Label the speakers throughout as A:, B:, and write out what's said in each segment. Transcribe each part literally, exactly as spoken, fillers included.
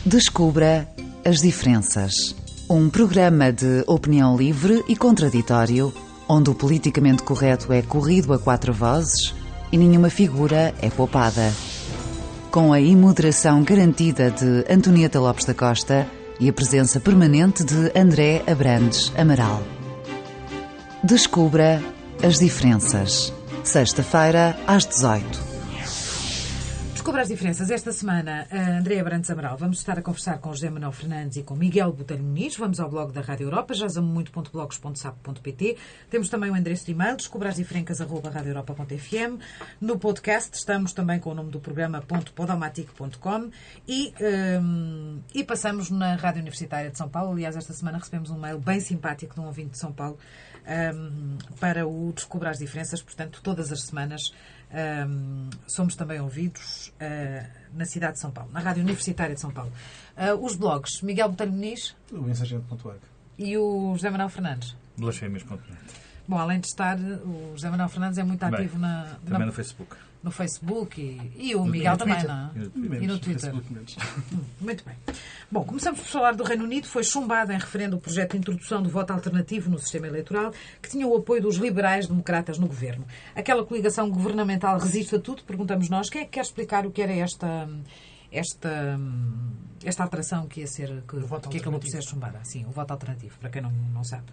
A: Descubra as diferenças. Um programa de opinião livre e contraditório, onde o politicamente correto é corrido a quatro vozes e nenhuma figura é poupada. Com a imoderação garantida de Antonieta Lopes da Costa e a presença permanente de André Abrantes Amaral. Descubra as diferenças. Sexta-feira, às dezoito.
B: Descubra as diferenças. Esta semana, a André Abrantes Amaral, vamos estar a conversar com José Manuel Fernandes e com Miguel Botelho Muniz. Vamos ao blog da Rádio Europa, jazamo muito ponto blogs ponto sapo ponto pt. Temos também o endereço de e-mail, descubrasdifrencas arroba radio europa ponto f m. No podcast estamos também com o nome do programa .podomatic ponto com e, um, e passamos na Rádio Universitária de São Paulo. Aliás, esta semana recebemos um mail bem simpático de um ouvinte de São Paulo um, para o Descubra as Diferenças. Portanto, todas as semanas Um, somos também ouvidos uh, na cidade de São Paulo, na Rádio Universitária de São Paulo. Uh, os blogs, Miguel Botelho Muniz,
C: o Insargento ponto org
B: e o José Manuel Fernandes.
D: blasfémias ponto net.
B: Bom, além de estar, o José Manuel Fernandes é muito ativo. Bem, na,
D: também
B: na,
D: no Facebook.
B: No Facebook e, e o Miguel também, não é? E no Twitter. Muito bem. Bom, começamos por falar do Reino Unido. Foi chumbado em referendo o projeto de introdução do voto alternativo no sistema eleitoral, que tinha o apoio dos liberais-democratas no governo. Aquela coligação governamental resiste a tudo, perguntamos nós. Quem é que quer explicar o que era esta, esta, esta alteração que ia ser, que, que acabou por ser chumbada? Sim, o voto alternativo, para quem não, não sabe.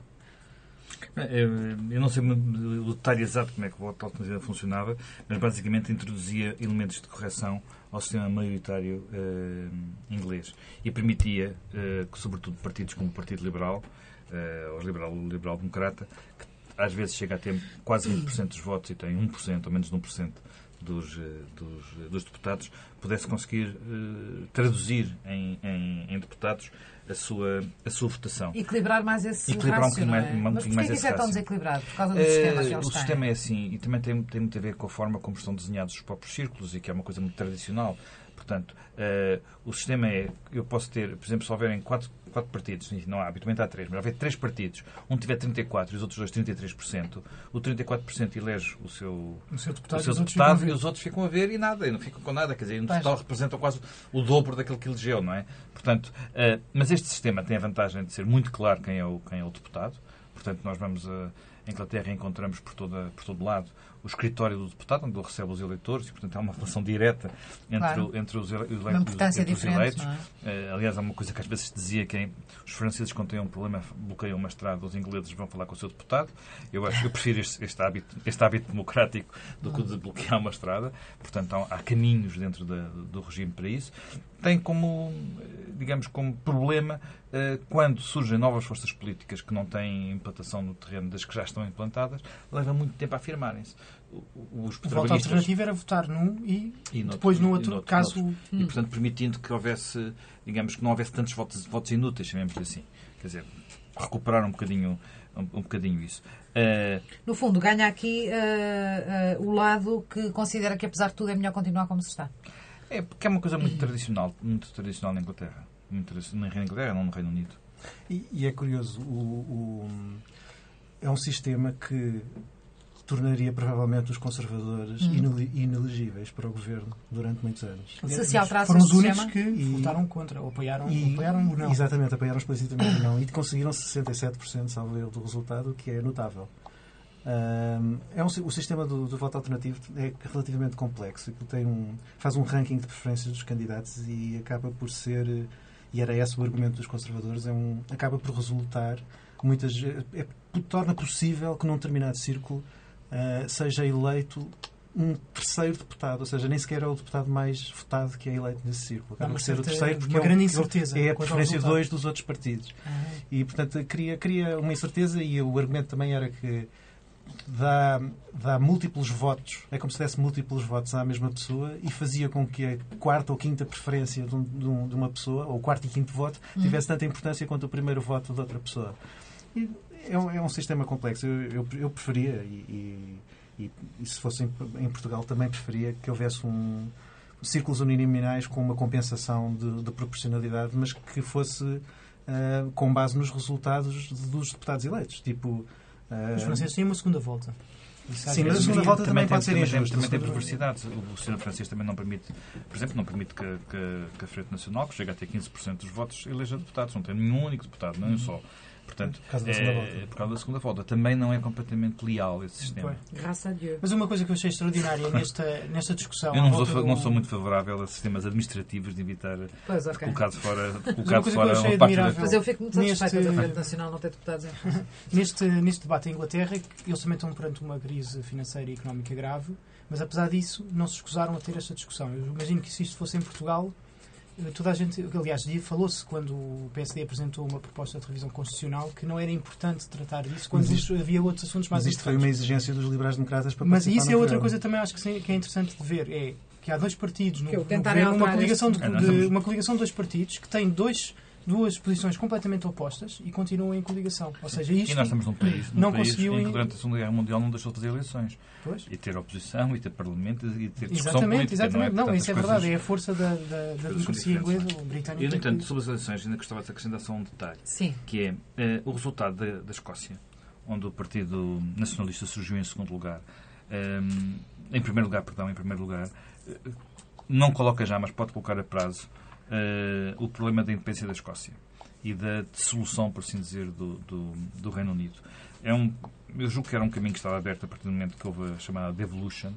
D: Eu não sei o detalhe exato como é que o voto alternativo funcionava, mas basicamente introduzia elementos de correção ao sistema maioritário uh, inglês e permitia uh, que, sobretudo, partidos como o Partido Liberal, uh, ou Liberal, o Liberal-Democrata, que às vezes chega a ter quase vinte por cento dos votos e tem um por cento ou menos de um por cento dos, dos, dos deputados, pudesse conseguir uh, traduzir em, em, em deputados a sua, a sua votação.
B: Equilibrar mais esse
D: Equilibrar
B: rácio,
D: um
B: não é?
D: mais, um
B: Mas porquê
D: mais
B: que isso é tão desequilibrado? Por causa do
D: uh,
B: sistema que eles
D: O
B: têm?
D: sistema é assim, e também tem, tem muito a ver com a forma como estão desenhados os próprios círculos, e que é uma coisa muito tradicional. Portanto, uh, o sistema é... Eu posso ter, por exemplo, se houverem quatro, quatro partidos, não há, habitualmente há três, mas houver três partidos, um tiver trinta e quatro por cento e os outros dois trinta e três por cento, o trinta e quatro por cento elege o seu,
C: o seu deputado,
D: o seu
C: os
D: deputado
C: outros
D: e os outros ficam a ver e nada, e não ficam com nada. Quer dizer, no total representam quase o dobro daquilo que elegeu, não é? Portanto, uh, mas este sistema tem a vantagem de ser muito claro quem é o, quem é o deputado. Portanto, nós vamos a Inglaterra e encontramos por, toda, por todo lado o escritório do deputado, onde ele recebe os eleitores, e, portanto, há uma relação direta entre,
B: claro.
D: o, entre os, ele, os,
B: uma importância
D: entre os eleitos.
B: Não
D: é? uh, aliás, há uma coisa que às vezes se dizia, que é, os franceses, quando têm um problema, bloqueiam uma estrada, os ingleses vão falar com o seu deputado. Eu acho eu prefiro este, este, hábito, este hábito democrático do que o de bloquear uma estrada. Portanto, há, há caminhos dentro da, do regime para isso. Tem como, digamos, como problema uh, quando surgem novas forças políticas que não têm implantação no terreno das que já estão implantadas, leva muito tempo a afirmarem-se. Os
C: o voto alternativo era votar num e, e no depois no outro, no outro caso...
D: Hum. E, portanto, permitindo que houvesse, digamos, que não houvesse tantos votos, votos inúteis, chamemos assim. Quer dizer, recuperar um bocadinho, um, um bocadinho isso. Uh...
B: No fundo, ganha aqui uh, uh, o lado que considera que, apesar de tudo, é melhor continuar como se está.
D: É, porque é uma coisa muito tradicional, muito tradicional na Inglaterra. Muito tradicional na Inglaterra, não no Reino Unido.
C: E, e é curioso, o, o, é um sistema que tornaria provavelmente os conservadores hum. inelegíveis para o governo durante muitos anos.
B: Se se alterasse
C: Foram os únicos
B: sistema,
C: que
E: e, votaram contra, ou apoiaram,
C: e,
E: apoiaram ou não.
C: Exatamente, apoiaram explicitamente não. E conseguiram sessenta e sete por cento, salvo erro, do resultado, o que é notável. Um, é um, o sistema do, do voto alternativo é relativamente complexo. Tem um, faz um ranking de preferências dos candidatos e acaba por ser, e era esse o argumento dos conservadores, é um, acaba por resultar muitas é, torna possível que num determinado círculo uh, seja eleito um terceiro deputado, ou seja, nem sequer é o deputado mais votado que é eleito nesse círculo. Acaba por ser o terceiro porque
E: uma
C: é,
E: grande incerteza
C: é a preferência dois dos outros partidos. Ah. E, portanto, cria, cria uma incerteza, e o argumento também era que Dá, dá múltiplos votos, é como se desse múltiplos votos à mesma pessoa, e fazia com que a quarta ou quinta preferência de, um, de, um, de uma pessoa, ou o quarto e quinto voto, tivesse tanta importância quanto o primeiro voto de outra pessoa. E é, um, é um sistema complexo. Eu, eu, eu preferia, e, e, e se fosse em, em Portugal também preferia que houvesse um círculos uninominais com uma compensação de, de proporcionalidade, mas que fosse uh, com base nos resultados dos deputados eleitos. Tipo,
E: Os franceses têm uma segunda volta.
C: Sim, mas a segunda volta também, também pode ser injusta.
D: Também tem perversidades. O sistema francês também não permite, por exemplo, não permite que, que, que a Frente Nacional, que chega a ter quinze por cento dos votos, eleja deputados. Não tem nenhum único deputado, nem um só. Portanto, por causa, da segunda volta. É, por causa da segunda volta. Também não é completamente leal esse sistema.
B: Graças a Deus.
E: Mas uma coisa que eu achei extraordinária nesta, nesta discussão...
D: Eu não sou, do... não sou muito favorável a sistemas administrativos de evitar
B: pois, okay.
D: colocar de fora, colocar de fora
E: uma parte da...
B: Mas eu fico muito satisfeita neste... da Frente Nacional não ter deputados em França.
E: neste, neste debate em Inglaterra, eles também estão perante uma crise financeira e económica grave, mas apesar disso não se escusaram a ter esta discussão. Eu imagino que se isto fosse em Portugal... Toda a gente, aliás, falou-se quando o P S D apresentou uma proposta de revisão constitucional que não era importante tratar disso quando isto, havia outros assuntos mais
C: mas isto foi uma exigência dos liberais-democratas para
E: Mas
C: participar
E: isso é outra
C: programa.
E: coisa também acho que é interessante de ver, é que há dois partidos no,
B: no
E: governo, uma coligação, de,
D: este...
E: de, uma coligação de dois partidos que têm dois duas posições completamente opostas e continuam em coligação. Ou seja, isto
D: e nós estamos num país, num
E: não
D: país
E: conseguiu
D: em que durante a Segunda Guerra Mundial não deixou de fazer eleições.
E: Pois.
D: E ter oposição, e ter parlamento, e ter discussão
E: exatamente,
D: política.
E: Exatamente, não, é? não isso é
D: coisas,
E: verdade, é a força da, da, da democracia inglesa ou britânica.
D: E, no entanto, sobre as eleições, ainda gostava de acrescentar só um detalhe,
B: Sim.
D: que é uh, o resultado da, da Escócia, onde o Partido Nacionalista surgiu em segundo lugar, um, em primeiro lugar, perdão, em primeiro lugar, uh, não coloca já, mas pode colocar a prazo, uh, o problema da independência da Escócia e da dissolução, por assim dizer, do, do, do Reino Unido. É um, eu julgo que era um caminho que estava aberto a partir do momento que houve a chamada devolution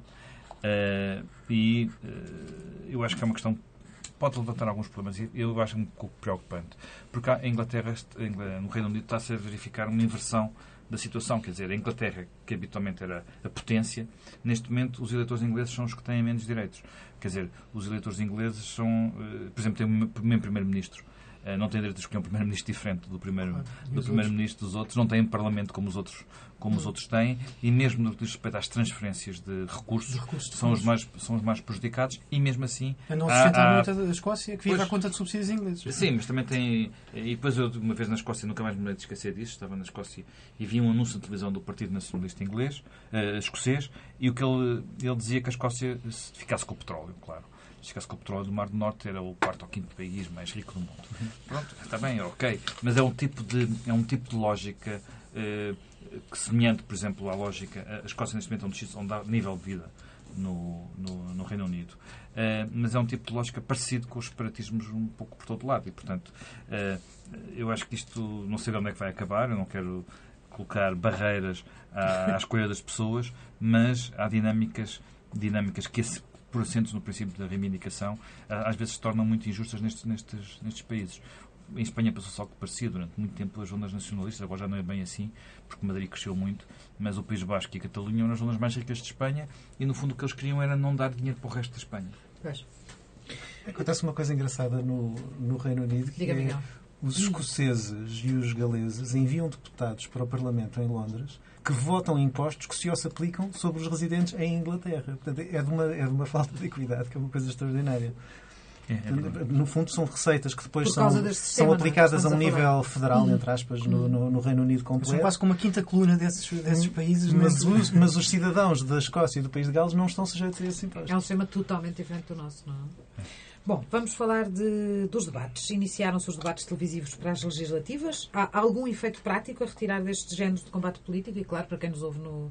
D: uh, e uh, eu acho que é uma questão que pode levantar alguns problemas e eu acho um pouco preocupante, porque a Inglaterra, no Reino Unido, está-se a verificar uma inversão da situação, quer dizer, a Inglaterra, que habitualmente era a potência, neste momento os eleitores ingleses são os que têm menos direitos. Quer dizer, os eleitores ingleses são, uh, por exemplo, tem o mesmo primeiro-ministro, não tem direito a escolher um primeiro-ministro diferente do primeiro do primeiro-ministro dos outros, não tem um parlamento como os outros como os outros têm, e mesmo no que diz respeito às transferências de recursos,
E: de recursos de
D: são os mais são os mais prejudicados, e mesmo assim
E: a não sustentar muito a Escócia, que vive à conta de subsídios ingleses.
D: Sim, mas também tem, e depois eu uma vez na Escócia, nunca mais me lembro de esquecer disso, estava na Escócia e vi um anúncio na televisão do Partido Nacionalista Inglês, uh, escocês, e o que ele, ele dizia que a Escócia se ficasse com o petróleo, claro. Se ficasse com o petróleo do Mar do Norte, era o quarto ou quinto país mais rico do mundo. Pronto, está bem, ok. Mas é um tipo de, é um tipo de lógica eh, que, semelhante, por exemplo, à lógica... A Escócia, neste momento, é um, um dá nível de vida no, no, no Reino Unido. Eh, mas é um tipo de lógica parecido com os separatismos um pouco por todo lado. E, portanto, eh, eu acho que isto... Não sei de onde é que vai acabar. Eu não quero colocar barreiras à, à escolha das pessoas, mas há dinâmicas, dinâmicas que esse... por assentos no princípio da reivindicação, às vezes se tornam muito injustas nestes, nestes, nestes países. Em Espanha passou-se algo parecido durante muito tempo as zonas nacionalistas, agora já não é bem assim, porque Madrid cresceu muito, mas o País Basco e a Catalunha eram as zonas mais ricas de Espanha e, no fundo, o que eles queriam era não dar dinheiro para o resto da Espanha.
B: Pois.
C: Acontece uma coisa engraçada no, no Reino Unido, que
B: Diga,
C: é os escoceses e os galeses enviam deputados para o Parlamento em Londres que votam impostos que só se aplicam sobre os residentes em Inglaterra. Portanto, é de uma, é de uma falta de equidade, que é uma coisa extraordinária.
D: É, é
C: no fundo, são receitas que depois
B: são,
C: sistema,
B: são
C: aplicadas
B: a
C: um
B: a
C: nível federal, entre aspas, no, no, no Reino Unido completo.
E: São quase como a quinta coluna desses, desses países.
C: Mas os, mas os cidadãos da Escócia e do País de Gales não estão sujeitos a esses impostos.
B: É um sistema totalmente diferente do nosso, não é? Bom, vamos falar de, dos debates. Iniciaram-se os debates televisivos para as legislativas. Há algum efeito prático a retirar destes géneros de combate político? E, claro, para quem nos ouve no,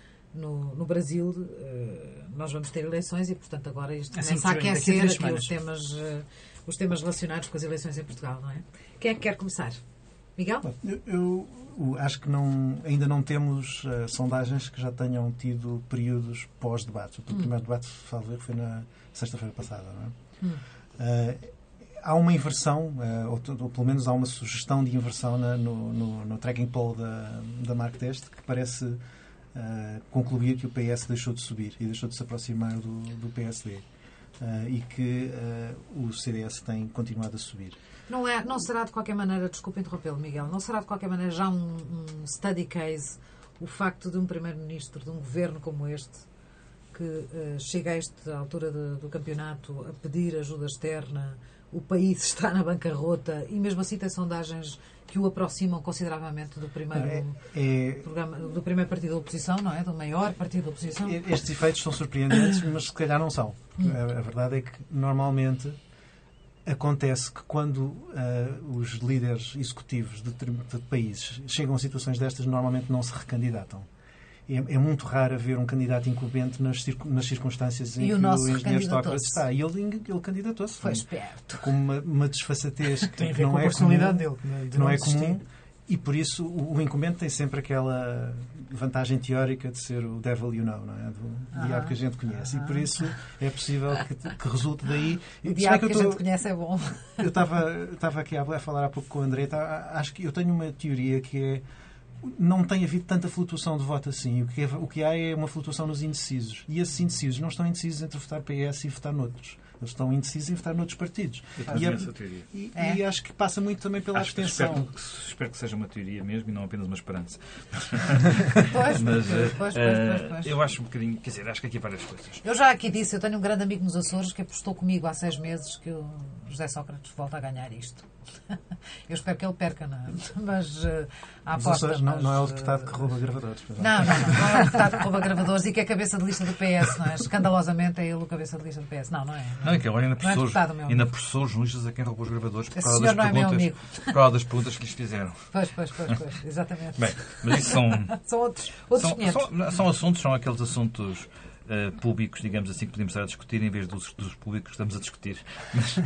B: no, no Brasil, uh, nós vamos ter eleições e, portanto, agora isto
E: assim
B: começa a aquecer
E: aqui
B: aqui os temas, uh, os temas relacionados com as eleições em Portugal, não é? Quem é que quer começar? Miguel?
C: Eu, eu, eu acho que não, ainda não temos uh, sondagens que já tenham tido períodos pós-debates. O hum. primeiro debate, salvo, foi na sexta-feira passada, não é? Hum. Uh, há uma inversão, uh, ou, ou pelo menos há uma sugestão de inversão na, no, no, no tracking poll da, da Marktest, que parece uh, concluir que o P S deixou de subir e deixou de se aproximar do, do P S D. Uh, e que uh, o C D S tem continuado a subir.
B: Não, é, não será de qualquer maneira, desculpe interrompê-lo, Miguel, não será de qualquer maneira já um, um study case o facto de um primeiro-ministro de um governo como este que uh, chega a esta altura de, do campeonato a pedir ajuda externa, o país está na bancarrota e mesmo assim tem sondagens que o aproximam consideravelmente do primeiro,
C: é, é,
B: programa, do primeiro partido da oposição, não é? Do maior partido da oposição.
C: Estes efeitos são surpreendentes, mas se calhar não são.
B: Hum.
C: A, a verdade é que normalmente acontece que quando uh, os líderes executivos de, de países chegam a situações destas, normalmente não se recandidatam. é, é muito raro haver um candidato incumbente nas, circun, nas circunstâncias em
B: e
C: que
B: o, nosso
C: o engenheiro Sócrates está. E ele, ele candidatou-se.
B: Foi esperto.
C: Com uma, uma desfaçatez que
E: tem a ver
C: não
E: com a
C: é
E: personalidade
C: comum,
E: dele.
C: De não, não é comum. E por isso o, o incumbente tem sempre aquela vantagem teórica de ser o devil you know, não é? Do ah, diabo que a gente conhece. Ah, e por isso é possível que, que resulte daí.
B: O diabo que, que a gente conhece é bom.
C: Eu estava aqui a falar há pouco com o André. Tá, acho que eu tenho uma teoria que é não tem havido tanta flutuação de voto assim. O que, é, o que há é uma flutuação nos indecisos. E esses indecisos não estão indecisos entre votar P S e votar noutros. Eles estão indecisos em votar noutros partidos.
D: E,
C: é,
D: e,
C: é. e acho que passa muito também pela
D: acho
C: abstenção.
D: Que espero, espero que seja uma teoria mesmo e não apenas uma esperança.
B: Pois,
D: Mas
B: pois, pois, pois, pois.
D: eu acho um bocadinho... Quer dizer, acho que aqui há várias coisas.
B: Eu já aqui disse, eu tenho um grande amigo nos Açores que apostou comigo há seis meses que o José Sócrates volta a ganhar isto. Eu espero que ele perca, não é? Mas uh, há apostas...
C: Não,
B: mas,
C: não é o deputado que rouba gravadores.
B: Não, não, não, não é o deputado que rouba gravadores e que é cabeça de lista do P S, não é? Escandalosamente é ele o cabeça de lista do P S. Não, não é. Não,
D: não é que agora ainda processou,
B: não é
D: ainda processou os jornalistas a quem roubou os gravadores por
B: causa
D: das,
B: não é
D: perguntas, por causa das perguntas que lhes fizeram.
B: Pois, pois, pois, pois, exatamente.
D: Bem, mas isso são...
B: são outros, outros
D: são, são, são assuntos, são aqueles assuntos... Uh, públicos, digamos assim, que podemos estar a discutir em vez dos, dos públicos que estamos a discutir. Mas...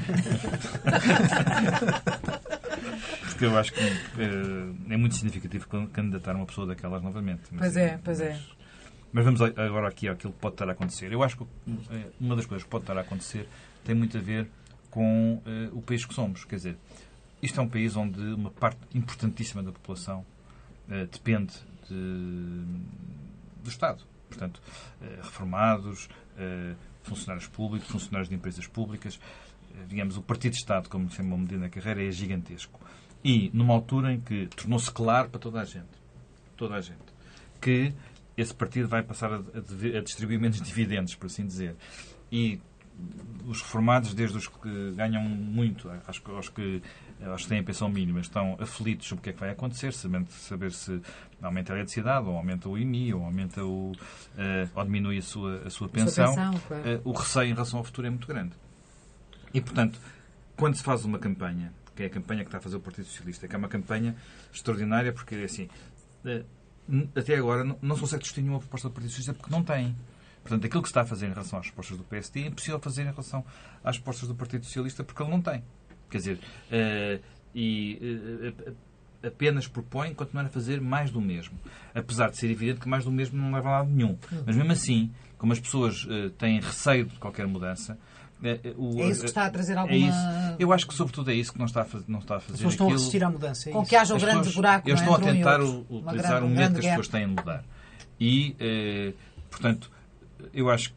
D: Porque eu acho que uh, é muito significativo candidatar uma pessoa daquelas novamente. Mas,
B: pois é, pois
D: mas,
B: é.
D: Mas vamos agora aqui àquilo que pode estar a acontecer. Eu acho que uma das coisas que pode estar a acontecer tem muito a ver com uh, o país que somos. Quer dizer, isto é um país onde uma parte importantíssima da população uh, depende de, do Estado. Portanto, reformados, funcionários públicos, funcionários de empresas públicas. Digamos, o Partido de Estado, como se chama Medina Carreira, é gigantesco. E numa altura em que tornou-se claro para toda a gente, toda a gente, que esse partido vai passar a, a, a distribuir menos dividendos, por assim dizer. E os reformados, desde os que ganham muito aos, aos, que, aos que têm a pensão mínima, estão aflitos sobre o que é que vai acontecer, sabendo saber se aumenta a eletricidade, ou aumenta o I M I, ou, aumenta o, uh, ou diminui a sua, a sua pensão. A sua pensão, claro. uh, o receio em relação ao futuro é muito grande. E, portanto, quando se faz uma campanha, que é a campanha que está a fazer o Partido Socialista, que é uma campanha extraordinária, porque, assim, uh, até agora não, não se consegue discutir nenhuma proposta do Partido Socialista porque não tem. Portanto, aquilo que se está a fazer em relação às propostas do P S D é impossível fazer em relação às propostas do Partido Socialista porque ele não tem. Quer dizer, uh, e uh, apenas propõe continuar a fazer mais do mesmo. Apesar de ser evidente que mais do mesmo não leva a lado nenhum. Mas mesmo assim, como as pessoas uh, têm receio de qualquer mudança... Uh,
B: o, é isso que está a trazer alguma...
D: É isso. Eu acho que, sobretudo, é isso que não está a fazer, não está a fazer. As
E: pessoas estão
D: aquilo...
E: a resistir à mudança. É
B: com
E: isso.
B: que haja um
D: as
B: grande
D: pessoas,
B: buraco.
D: Eles
B: não
D: estão
B: é?
D: a tentar
B: um
D: o, utilizar o medo que as pessoas têm de mudar. E, uh, portanto, eu acho que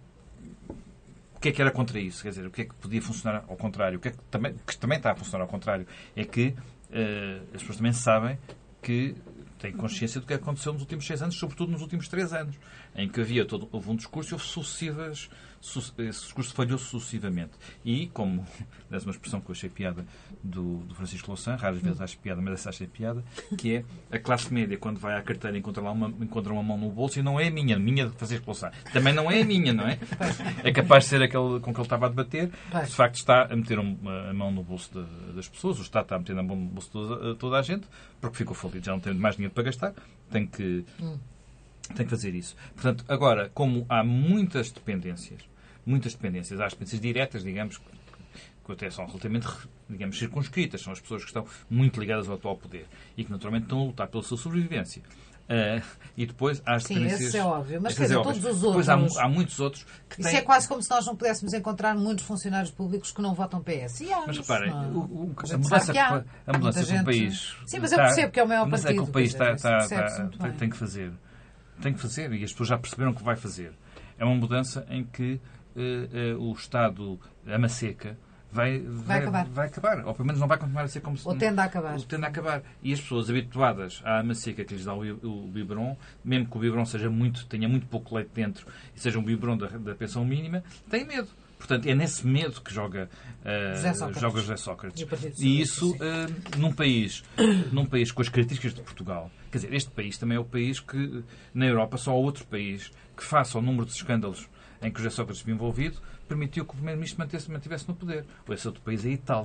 D: o que é que era contra isso? Quer dizer, o que é que podia funcionar ao contrário? O que é que também, que também está a funcionar ao contrário é que uh, as pessoas também sabem que têm consciência do que aconteceu nos últimos seis anos, sobretudo nos últimos três anos, em que havia todo, houve um discurso e houve sucessivas... Esse discurso falhou sucessivamente. E, como, dessa uma expressão que eu achei piada do, do Francisco Louçã, raras vezes acho piada, mas essa achei piada, que é a classe média, quando vai à carteira, encontra lá uma, encontra uma mão no bolso e não é a minha, minha de Francisco Louçã. Também não é a minha, não é? É capaz de ser aquele com que ele estava a debater. De facto, está a meter uma, a mão no bolso de, das pessoas. O Estado está a meter a mão no bolso de toda, toda a gente, porque ficou falido, já não tem mais dinheiro para gastar. Tem que, hum. tem que fazer isso. Portanto, agora, como há muitas dependências, muitas dependências. Há as dependências diretas, digamos, que até são relativamente, digamos, circunscritas. São as pessoas que estão muito ligadas ao atual poder e que, naturalmente, estão a lutar pela sua sobrevivência. Uh, e depois há as
B: Sim,
D: dependências...
B: esse é óbvio. Mas, quer dizer, é todos os outros...
D: Depois há, há muitos outros que
B: Isso
D: têm...
B: é quase como se nós não pudéssemos encontrar muitos funcionários públicos que não votam P S. E há,
D: mas reparem,
B: não...
D: o, o,
B: a,
D: a mudança que,
B: há.
D: a mudança que
B: gente...
D: o país...
B: Sim, mas eu percebo que é o maior
D: mas
B: partido.
D: Mas é que o país está, está, está,
B: está,
D: tem que fazer. Tem que fazer. E as pessoas já perceberam que vai fazer. É uma mudança em que Uh, uh, o Estado, a maceca, vai, vai,
B: vai, acabar.
D: vai acabar. Ou pelo menos não vai continuar a ser como se...
B: Ou tende a acabar.
D: Ou tende a acabar. E as pessoas habituadas à maceca que lhes dá o, o biberon, mesmo que o biberon seja muito, tenha muito pouco leite dentro e seja um biberon da, da pensão mínima, têm medo. Portanto, é nesse medo que joga, uh,
B: José Sócrates.
D: joga José Sócrates.
B: E,
D: e isso, uh, num, país, num país com as características de Portugal, quer dizer, este país também é o país que, na Europa, só há outro país que, face ao número de escândalos em que o José Sócrates esteve envolvido, permitiu que o primeiro-ministro mantivesse no poder. Esse outro país é a Itália.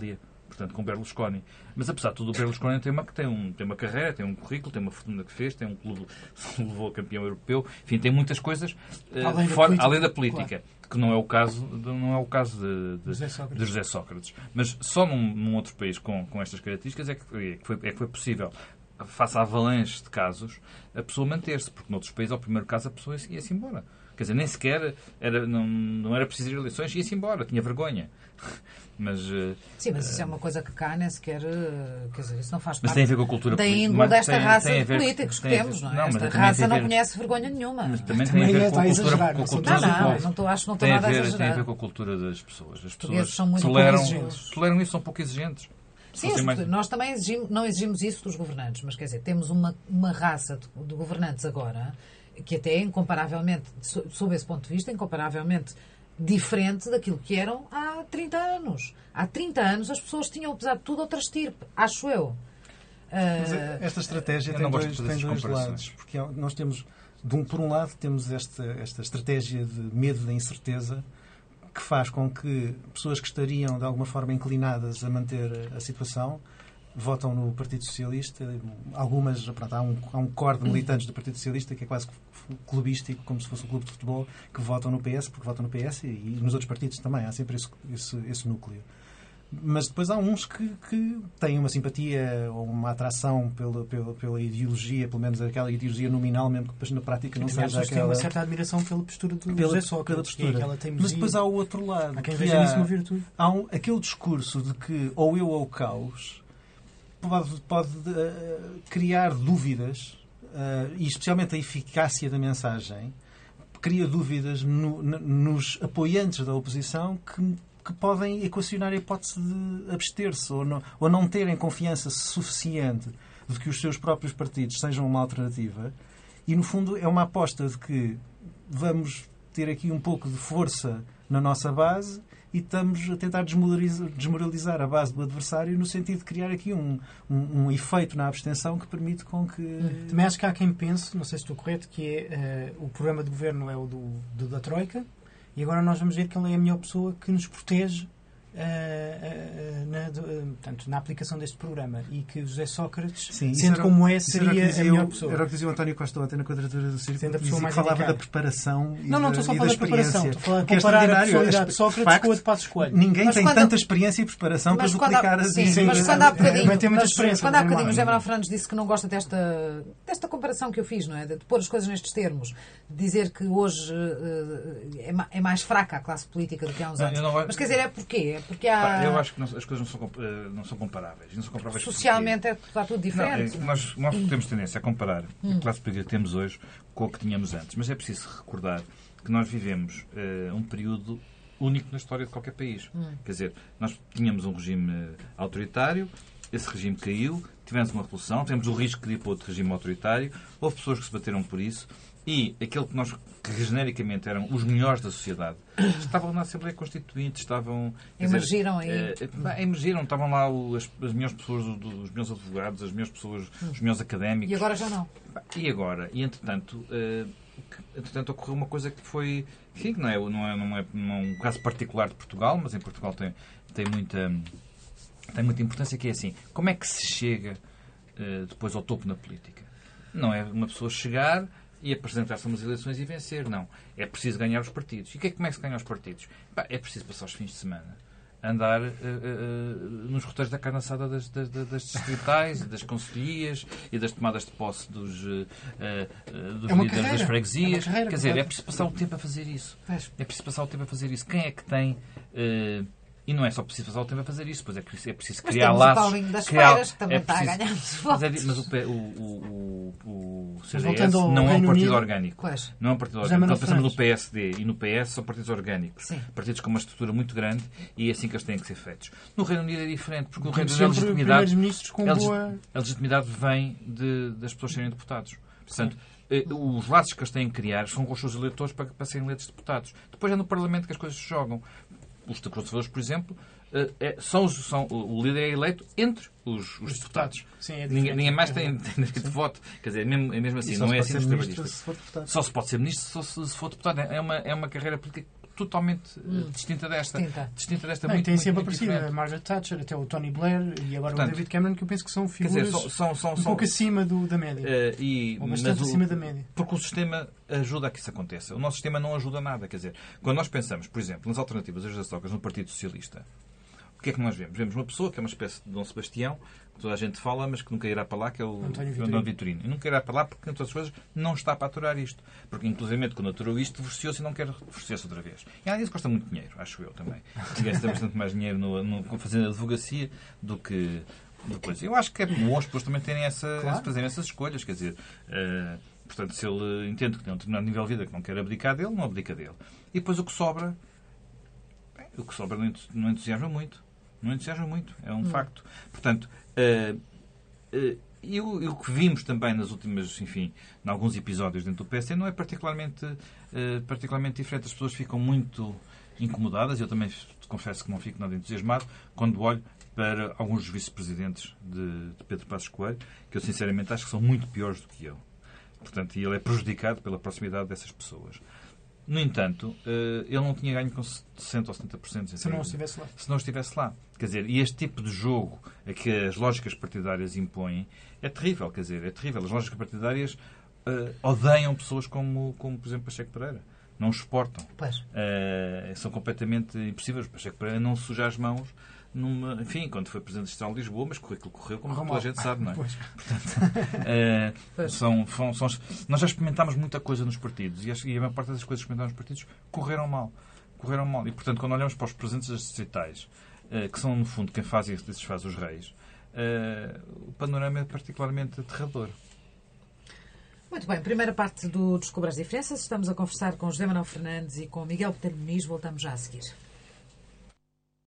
D: portanto, com Berlusconi. Mas, apesar de tudo, o Berlusconi tem uma, tem, um, tem uma carreira, tem um currículo, tem uma fortuna que fez, tem um clube que levou a campeão europeu, enfim, tem muitas coisas uh,
E: além, da
D: fora,
E: política,
D: além da política,
E: claro.
D: que não é o caso de, não é o caso de, de,
E: José Sócrates.
D: de José Sócrates. Mas só num, num outro país com, com estas características é que, é, que foi, é que foi possível, face à avalanche de casos, a pessoa manter-se, porque noutros países, ao primeiro caso, a pessoa ia-se embora. Quer dizer, nem sequer era, não, não era preciso ir a eleições, ia-se embora, tinha vergonha. Mas,
B: sim, mas isso é uma coisa que cá nem sequer. Quer dizer, isso não faz
D: mas
B: parte
D: tem a ver com a cultura
B: da
D: política.
B: índole desta
D: tem,
B: raça
D: tem
B: de
D: ver,
B: políticos que
D: tem,
B: temos, não é?
D: Não,
B: Esta
D: mas
B: raça
D: não
B: ver, conhece vergonha nenhuma.
D: Mas também,
E: também
D: tem a ver
E: é,
D: com a
E: está a
D: cultura,
E: exagerar,
D: com a
E: não sei.
D: cultura
B: Não,
D: do
B: não,
D: povo.
B: não estou, acho que não estou
D: Tem a
B: nada a
D: ver, tem a
B: exagerar.
D: ver com a cultura das pessoas. As
B: Portugueses
D: pessoas
B: são muito
D: toleram,
B: pouco exigentes.
D: toleram isso, são pouco exigentes.
B: Sim,
D: Sim, mais...
B: nós também exigimos, não exigimos isso dos governantes, mas quer dizer, temos uma, uma raça de, de governantes agora que até é incomparavelmente, sob esse ponto de vista, incomparavelmente diferente daquilo que eram há trinta anos. Há trinta anos as pessoas tinham, apesar de tudo, outra estirpe, acho eu.
C: Mas
B: Uh,
C: esta estratégia tem
D: não gosto
C: dois,
D: de
C: tem
D: fazer
C: dois
D: comparações.
C: lados. Porque nós temos, de um, por um lado, temos esta, esta estratégia de medo da incerteza que faz com que pessoas que estariam, de alguma forma, inclinadas a manter a situação votam no Partido Socialista. Algumas, pronto, há um, há um core de militantes do Partido Socialista que é quase clubístico, como se fosse um clube de futebol, que votam no P S, porque votam no P S, e, e nos outros partidos também. Há sempre esse, esse, esse núcleo. Mas depois há uns que, que têm uma simpatia ou uma atração pela, pela, pela ideologia, pelo menos aquela ideologia nominal, mesmo que depois na prática não
E: Também
C: seja
E: tem
C: aquela...
E: uma certa admiração pela postura do
C: Pela,
E: José Sócrates.
C: pela postura.
E: E aquela teimosia.
C: Mas depois há o outro lado.
E: Há quem
C: que
E: veja
C: há,
E: nisso uma virtude.
C: Há um, aquele discurso de que ou eu ou o caos pode, pode uh, criar dúvidas, uh, e especialmente a eficácia da mensagem, cria dúvidas no, no, nos apoiantes da oposição que, que podem equacionar a hipótese de abster-se ou não, ou não terem confiança suficiente de que os seus próprios partidos sejam uma alternativa. E, no fundo, é uma aposta de que vamos ter aqui um pouco de força na nossa base e estamos a tentar desmoralizar, desmoralizar a base do adversário no sentido de criar aqui um, um, um efeito na abstenção que permite com que...
E: Também acho que há quem pense, não sei se estou correto, que é uh, o programa de governo é o do, do, da Troika e agora nós vamos ver que ele é a melhor pessoa que nos protege uh, uh, na, uh, portanto, na aplicação deste programa e que José Sócrates,
C: Sim,
E: sendo
C: era,
E: como é, seria
C: dizia,
E: a melhor pessoa.
C: Era o que dizia o António Costa ontem na quadratura do Círculo,
E: Sendo a
C: que,
E: pessoa
C: dizia,
E: mais
C: que falava
E: indicada.
C: da preparação e
E: Não, não
C: da,
E: estou só a
C: e
E: falar
C: da
E: da preparação,
C: experiência.
E: estou a falar de
C: Que é
E: comparar a
C: extraordinário.
E: personalidade de Sócrates
C: Facto,
E: com a de Passos Coelho.
C: Ninguém
B: Mas
C: tem
B: quando-
C: tanta experiência e preparação
B: Mas
C: para
B: quando
C: duplicar
B: há,
C: as...
B: sim,
E: Sim,
B: mas
E: mas
B: quando há
E: é,
B: bocadinho,
E: também tem muita
B: mas
E: experiência,
B: quando há
E: não tem
B: bocadinho o
E: mal.
B: José Manuel Fernandes disse que não gosta desta, desta comparação que eu fiz, não é? De pôr as coisas nestes termos. De dizer que hoje uh, é, ma- é mais fraca a classe política do que há uns
D: Não,
B: anos.
D: eu não-
B: Mas quer dizer, é porquê? É porque há...
D: Pá, eu acho que não- as coisas não são, comp- eh, não são comparáveis. Não são comparáveis
B: Socialmente é, está tudo
D: porque-
B: diferente.
D: Não, é, nós, nós temos tendência a comparar a classe política que temos hoje com a que tínhamos antes. Mas é preciso recordar que nós vivemos eh, um período único na história de qualquer país. Quer dizer, nós tínhamos um regime autoritário, esse regime caiu, tivemos uma revolução, tivemos o risco de ir para outro regime autoritário, houve pessoas que se bateram por isso e aquele que nós, que genericamente eram os melhores da sociedade, estavam na Assembleia Constituinte, estavam... quer dizer,
B: Emergiram aí.
D: eh, eh, emergiram, estavam lá o- as, as melhores pessoas, do- os melhores advogados, as melhores pessoas, os melhores académicos.
B: E agora já não.
D: E agora? E entretanto, eh, que- entretanto ocorreu uma coisa que foi... Enfim, que não é, não, é, não, é, não é um caso particular de Portugal, mas em Portugal tem, tem, muita, tem muita importância, que é assim, como é que se chega eh, depois ao topo na política? Não é uma pessoa chegar e apresentar-se a umas eleições e vencer, não. É preciso ganhar os partidos. E que é, como é que se ganha os partidos? Pá, é preciso passar os fins de semana andar uh, uh, uh, nos roteiros da carne assada das, das, das distritais, das concelhias e das tomadas de posse dos, uh, uh, dos
E: É uma
D: líderes
E: carreira.
D: das
E: É
D: freguesias.
E: uma carreira
D: Quer dizer, é
E: completa.
D: preciso passar o tempo a fazer isso.
B: Pois.
D: É preciso passar o tempo a fazer isso. Quem é que tem... uh, e não é só preciso passar o tempo a fazer isso, pois é preciso, é preciso
B: Mas
D: criar
B: temos
D: laços.
B: o Paulinho das
D: criar-
B: Feiras, que também
D: é
B: está a
D: preciso-
B: ganhar muitos
D: Mas,
B: votos.
D: é di- mas o, P- o, o, o, o C D S
E: voltando ao
D: não é um
E: Reino
D: partido
E: Unido,
D: orgânico.
B: Pois.
D: Não é um partido
E: José
D: orgânico.
E: Manuel
D: Quando pensamos no
E: Fernandes.
D: P S D e no P S, são partidos orgânicos.
B: Sim.
D: Partidos com uma estrutura muito grande e é assim que eles têm que ser feitos. No Reino Unido é diferente, porque no Reino
E: Temos
D: Unido a
E: sempre
D: legitimidade,
E: primeiros-ministros com
D: a legis-
E: boa...
D: a legitimidade vem de, das pessoas serem deputados. Portanto, eh, os laços que eles têm que criar são com os seus eleitores para, para serem eleitos deputados. Depois é no Parlamento que as coisas se jogam. Os conservadores, por exemplo, eh, é- são, os- são, o líder é eleito entre os, os deputados.
E: Sim, é
D: Ninguém,
E: diferente.
D: ninguém mais tem, tem direito de voto. Quer dizer, é mesmo, é mesmo assim,
C: E só
D: não
C: se
D: é
C: pode
D: assim
C: ser
D: nos
C: ministro
D: trabalhistas.
C: se for deputado.
D: Só se pode ser ministro só se, se for deputado. É uma, é uma carreira política
F: totalmente
B: hum.
F: distinta desta.
B: Distinta.
F: Distinta desta
E: Não,
F: muito,
E: tem
F: muito,
E: sempre
F: muito
E: aparecido
F: diferente.
E: a Margaret Thatcher, até o Tony Blair e agora
F: Portanto,
E: o David Cameron, que eu penso que são
F: Quer
E: figuras
F: dizer, são, são, são,
E: um
F: são,
E: pouco acima do, da média.
F: Uh, e,
E: Ou bastante
F: mas o-
E: acima da média.
F: Porque o sistema ajuda a que isso aconteça. O nosso sistema não ajuda nada. Quer dizer, quando nós pensamos, por exemplo, nas alternativas das trocas no Partido Socialista, o que é que nós vemos? Vemos uma pessoa que é uma espécie de Dom Sebastião, que toda a gente fala, mas que nunca irá para lá, que é o
E: António
F: o Dom Vitorino. E nunca irá para lá porque, entre outras coisas, não está para aturar isto. Porque, inclusive, quando aturou isto, divorciou-se e não quer divorciar-se outra vez. E, além disso, custa muito dinheiro, acho eu também. Gasta bastante mais dinheiro no, no, fazendo advocacia do que... do coisa. Eu acho que é bom as pessoas também terem essa,
E: Claro.
F: fazerem essas escolhas. Quer dizer, uh, portanto, se ele entende que tem um determinado nível de vida que não quer abdicar dele, não abdica dele. E depois o que sobra, bem, o que sobra não entu- não entusiasma muito. Não entusiasma muito, é um hum. facto. Portanto, uh, uh, e o, e o que vimos também nas últimas, enfim, em alguns episódios dentro do P S D não é particularmente, uh, particularmente diferente. As pessoas ficam muito incomodadas, eu também confesso que não fico nada entusiasmado, quando olho para alguns dos vice-presidentes de, de Pedro Passos Coelho, que eu sinceramente acho que são muito piores do que ele. Portanto, e ele é prejudicado pela proximidade dessas pessoas. No entanto, ele não tinha ganho com sessenta ou setenta por cento.
E: Se não estivesse lá.
F: Se não estivesse lá. Quer dizer, e este tipo de jogo a que as lógicas partidárias impõem é terrível. Quer dizer, é terrível. As lógicas partidárias uh, odeiam pessoas como, como, por exemplo, Pacheco Pereira. Não os suportam. Uh, são completamente impossíveis. Pacheco Pereira não suja as mãos numa, enfim, quando foi Presidente Distrital de Lisboa, mas correu aquilo que correu, como toda a gente sabe, não é? Portanto, uh, são, são, são, nós já experimentámos muita coisa nos partidos e a, e a maior parte das coisas que experimentámos nos partidos correram mal. Correram mal. E, portanto, quando olhamos para os presentes distritais, uh, que são, no fundo, quem faz e desfaz os reis, uh, o panorama é particularmente aterrador.
B: Muito bem, primeira parte do Descubra as Diferenças. Estamos a conversar com José Manuel Fernandes e com Miguel Botelho Muniz. Voltamos já a seguir.